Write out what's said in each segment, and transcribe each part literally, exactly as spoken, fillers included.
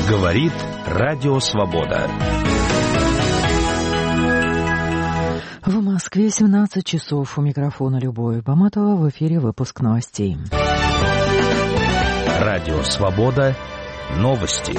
Говорит Радио Свобода. В Москве семнадцать часов. У микрофона Любовь Баматова. В эфире выпуск новостей. Радио Свобода. Новости.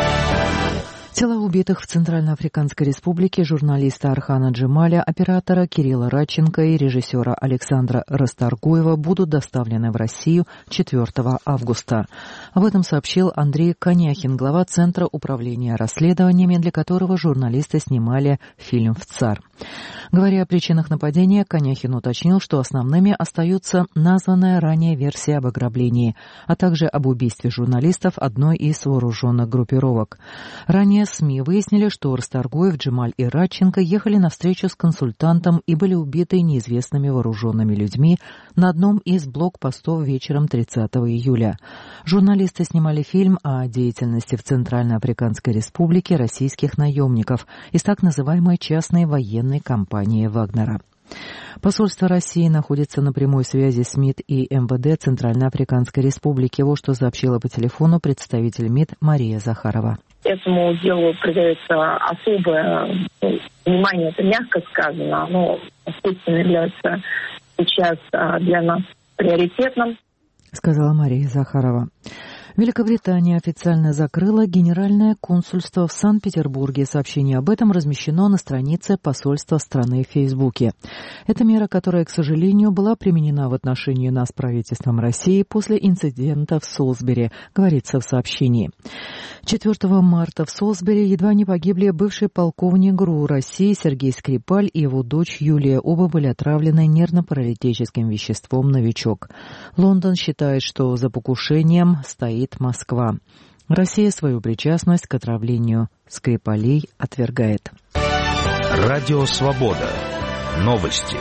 Тела убитых в Центральноафриканской Республике журналиста Архана Джемаля, оператора Кирилла Радченко и режиссера Александра Расторгуева будут доставлены в Россию четвёртого августа. Об этом сообщил Андрей Коняхин, глава Центра управления расследованиями, для которого журналисты снимали фильм «ВЦАР». Говоря о причинах нападения, Коняхин уточнил, что основными остаются названная ранее версия об ограблении, а также об убийстве журналистов одной из вооруженных группировок. Ранее СМИ выяснили, что Расторгуев, Джемаль и Радченко ехали на встречу с консультантом и были убиты неизвестными вооруженными людьми на одном из блокпостов вечером тридцатого июля. Журналисты снимали фильм о деятельности в Центральноафриканской Республике российских наемников из так называемой частной военной компании «Вагнера». Посольство России находится на прямой связи с МИД и эм вэ дэ Центральноафриканской Республики. Вот что сообщила по телефону представитель МИД Мария Захарова. Этому делу придается особое внимание, это мягко сказано, но, естественно, является сейчас для нас приоритетным, сказала Мария Захарова. Великобритания официально закрыла Генеральное консульство в Санкт-Петербурге. Сообщение об этом размещено на странице посольства страны в Фейсбуке. Это мера, которая, к сожалению, была применена в отношении нас правительством России после инцидента в Солсбери, говорится в сообщении. четвёртого марта в Солсбери едва не погибли бывший полковник ГРУ России Сергей Скрипаль и его дочь Юлия. Оба были отравлены нервно-паралитическим веществом «Новичок». Лондон считает, что за покушением стоит Москва. Россия свою причастность к отравлению Скрипалей отвергает. Радио Свобода. Новости.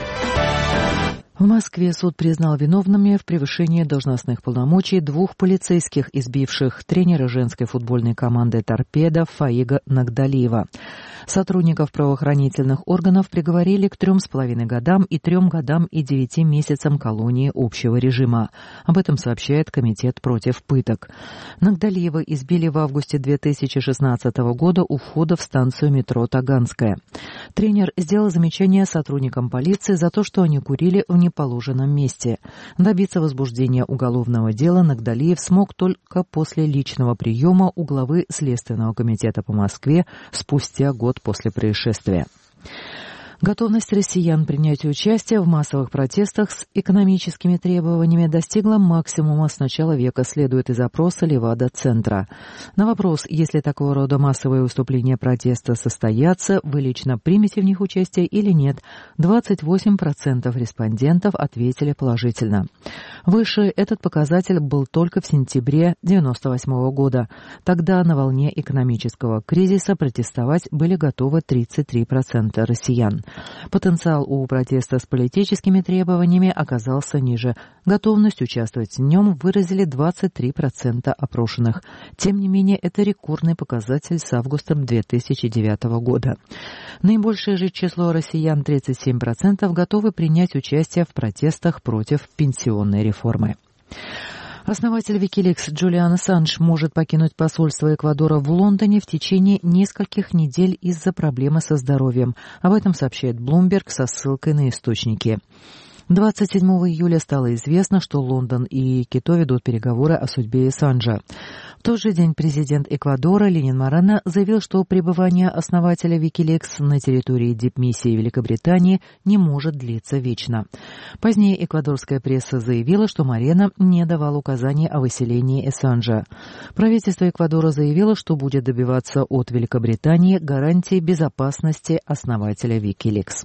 В Москве суд признал виновными в превышении должностных полномочий двух полицейских, избивших тренера женской футбольной команды «Торпедо» Фаига Нагдалиева. Сотрудников правоохранительных органов приговорили к трем с половиной годам и трем годам и девяти месяцам колонии общего режима. Об этом сообщает Комитет против пыток. Нагдалиева избили в августе две тысячи шестнадцатого года у входа в станцию метро Таганская. Тренер сделал замечание сотрудникам полиции за то, что они курили в неположенном месте. Добиться возбуждения уголовного дела Нагдалиев смог только после личного приема у главы Следственного комитета по Москве спустя год после происшествия. Готовность россиян принять участие в массовых протестах с экономическими требованиями достигла максимума с начала века, следует из опроса Левада-центра. На вопрос, если такого рода массовые выступления протеста состоятся, вы лично примете в них участие или нет, двадцать восемь процентов респондентов ответили положительно. Выше этот показатель был только в сентябре девяносто восьмого года. Тогда на волне экономического кризиса протестовать были готовы тридцать три процента россиян. Потенциал у протеста с политическими требованиями оказался ниже. Готовность участвовать в нем выразили двадцать три процента опрошенных. Тем не менее, это рекордный показатель с августом две тысячи девятого года. Наибольшее же число россиян, тридцать семь процентов, готовы принять участие в протестах против пенсионной реформы. Основатель Wikileaks Джулиан Ассанж может покинуть посольство Эквадора в Лондоне в течение нескольких недель из-за проблемы со здоровьем. Об этом сообщает Bloomberg со ссылкой на источники. двадцать седьмого июля стало известно, что Лондон и Кито ведут переговоры о судьбе Ассанжа. В тот же день президент Эквадора Ленин Морено заявил, что пребывание основателя Wikileaks на территории дипмиссии Великобритании не может длиться вечно. Позднее эквадорская пресса заявила, что Морено не давал указаний о выселении Ассанжа. Правительство Эквадора заявило, что будет добиваться от Великобритании гарантии безопасности основателя Wikileaks.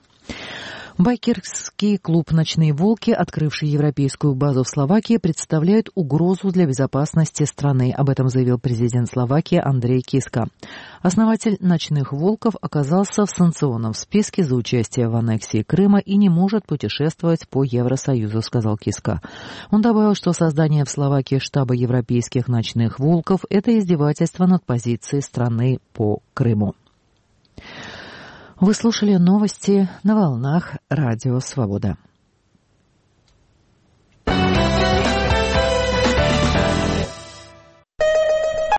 Байкерский клуб «Ночные волки», открывший европейскую базу в Словакии, представляет угрозу для безопасности страны. Об этом заявил президент Словакии Андрей Киска. Основатель «Ночных волков» оказался в санкционном списке за участие в аннексии Крыма и не может путешествовать по Евросоюзу, сказал Киска. Он добавил, что создание в Словакии штаба европейских «Ночных волков» – это издевательство над позицией страны по Крыму. Вы слушали новости на волнах Радио Свобода.